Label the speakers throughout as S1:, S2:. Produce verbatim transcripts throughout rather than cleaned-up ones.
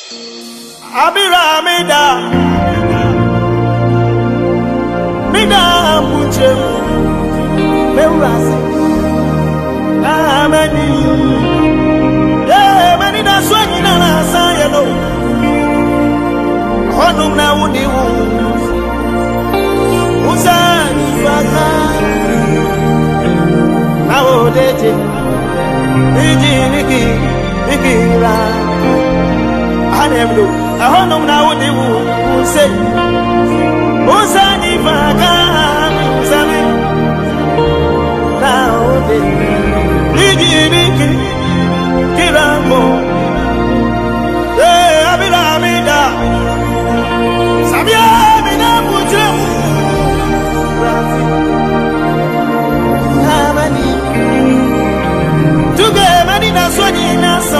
S1: Abira Mida Mida Muche Meurasi Ameni Yeah, many that's when you know say no Honum na uni wu Uzani faka Na odeje Iji niki Niki ra Anemdo Honum na uni wu Say Uzani faka Uzani Na odeje Iji niki Kirambo Eh Abira Mida Sabia Mina Muche Amani Tuge Mani na swani na so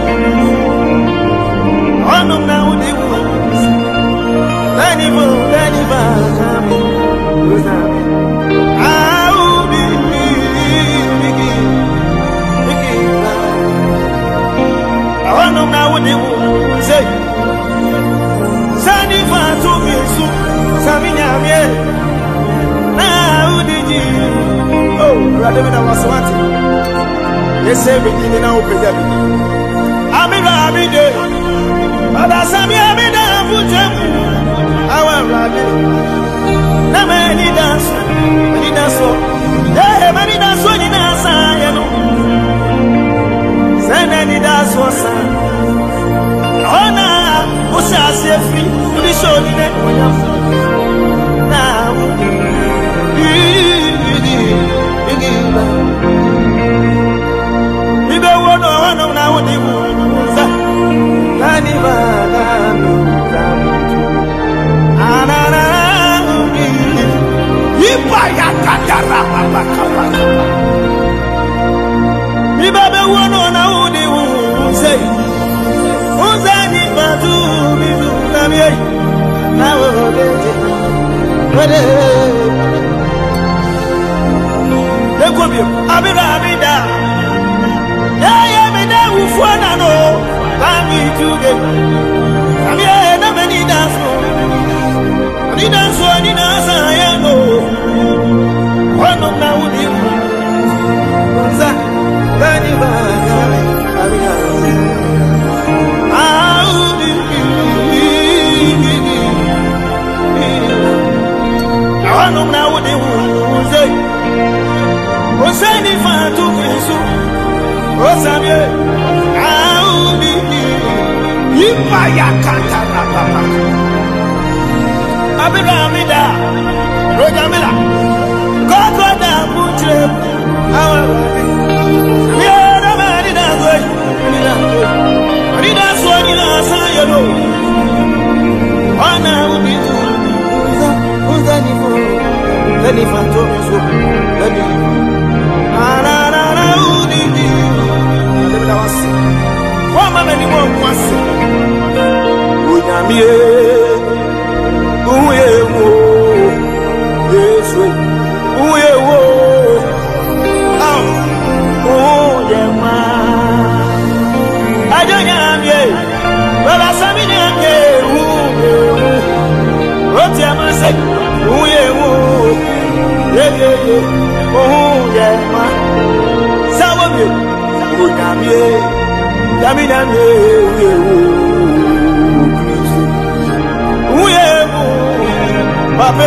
S1: Onum na udi wu Lani wu Lani va Kami Uzami Aubi Bigi Bigi Onum na udi wu Say Sani fa tu misu Sami nyamye Na udiji Oh, rademi na waswati Yese bidini na upejabi Amira abide Ada sami abide Fujemu Awa rade Na meni danso Meni danso Eh, meni danso Nina sa yenu Sene ni danso sa Ona Usa sefi Unisho nine Wanyafu Na Udi Igiba Ibe wono wono na udi Uza Kani Bagami Anana Udi Iba ya Katara Baba Kapa Ibe be wono na udi Uza Uza ni batu Bidu Kamiye Na wodeje Wode Ekobio Abira Abida Ya ya Mida Ufwana no Kami tuge Kami ya na meni danso Meni danso Ni nasa ya no Wano na udi Unza Kani Bagami Abida Audi Wano na udi Unze Osani fatu Yesu Osamye Audi Ipa ya Katara Baba Abira Mida Roja Mila Koko da Muche Awa Yera Marida Goy Marida Swani na Sayano Wana Udi Uza Uza Nifu Lani fatu Yesu Lani Anana Udi Lebeda wasi Wama meni mwasi Unyamie Uye wo Yesu Uye wo Au Uye ma Ajo nyamie Baba sami nyamie Uye wo Oti amase Uye wo Ye ye ye Uye ma Sawa mie Unyamie Dami namie Uye wo Uye wo Pape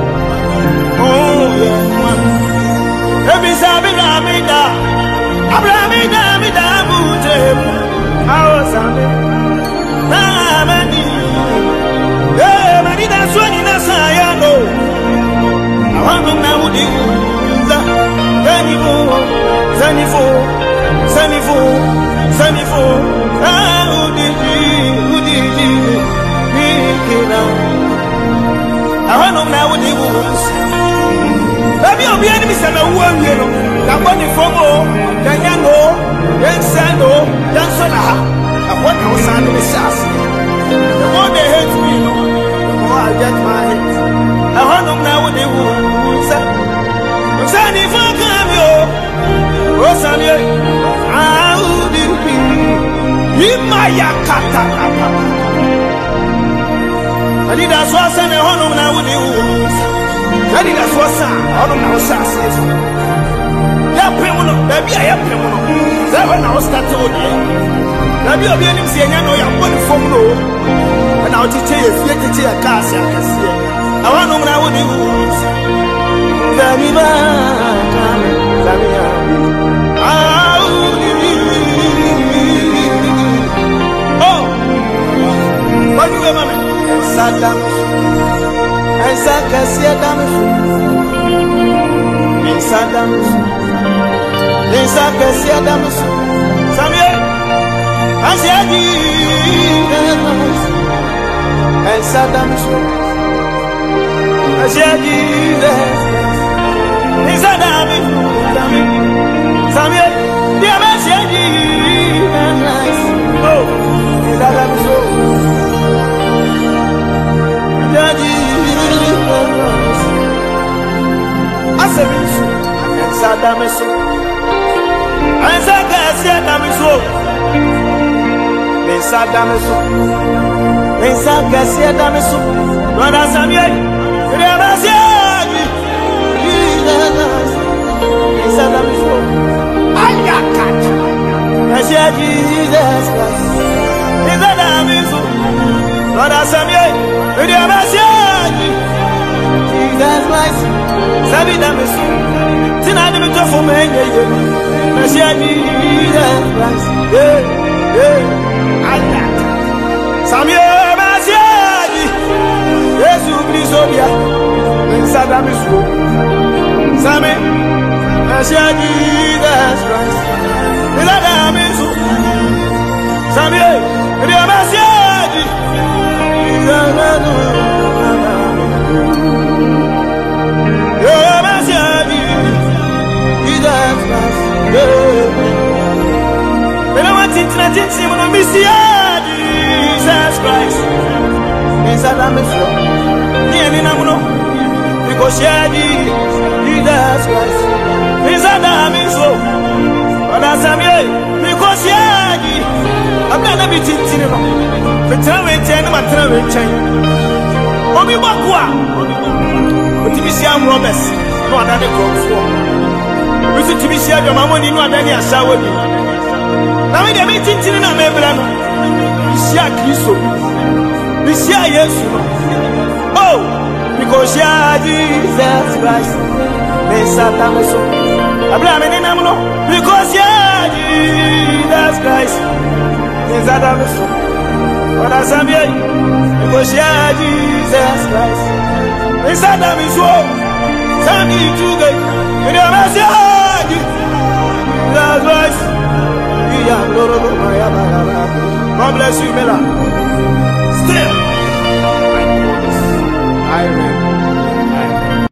S1: Uye wo Ebi sabi ramida Abramida mida bute Awo sabi Namani Eh mani na swani na sayano Awangu na udi Uza Zanifu Zanifu Zanifu Zanifu Ah udiji Udiji Nikina Awanu na udi Uza Baby obi eni misana uwa ngeno Kaboni fomo Danyango Yensendo Yansona Akwana usani misasi The more they hate me The more I get my hate Awanu na udi Uza Uzani Fakabio Rosamie Audi Imaya Kata Ani da so asa na honom na wo ni wo. Ani da so asa honom na wo sa ase. Ya pem no, da bia ya pem no. Za ho na wo start wo ni. Da bia obi anim se nya no ya bo ni fom no. Na wo tiche ye fie tiche ya ka ase akase. Ahonom na wo ni wo. Zami ba kame, zami ya. Ah, oh, what do you want, man? Saddam, I said, Saddam, Saddam, Saddam, Saddam, Samuel, I said, and Saddam, I said, Saddam, Samuel, dear Said, oh, Saddam, so. Saddam is so. And Saddam is so. Saddam is so. Saddam is so. Brother Samuel, never said Saddam is so. I got cut. I said Jesus Christ. Saddam is so. Brother Samuel, never said Jesus Christ. Saddam is so. Tonight, I'm going to for me. I said, Jesus Christ. Yeah, yeah. I got Samuel, I said, yes, you please, oh, yeah. And Saddam is so. Samuel, I said, Jesus Christ. Saddam is so. Samuel, I said, Jesus Christ. When I want to internet, see when I miss Jesus Christ. Inside I'm a flow. Near the Namuno. Because Jesus Christ. Inside I'm in slow. But as I'm here, because I'm not a bit in cinema. The travel chain, my travel chain. Obi Bakwa. But if you see I'm Roberts, no other for. We should be sure your mamma didn't want any shower. Now, when you're meeting in a membrane, you see a Christo. You see a yes. Oh, because you are Jesus Christ. They sat down so. I blame any number because you are Jesus Christ. They sat down so. But as I'm here, because you are Jesus Christ. They sat down so. Sandy Jugai. With your message. God bless you, Mela.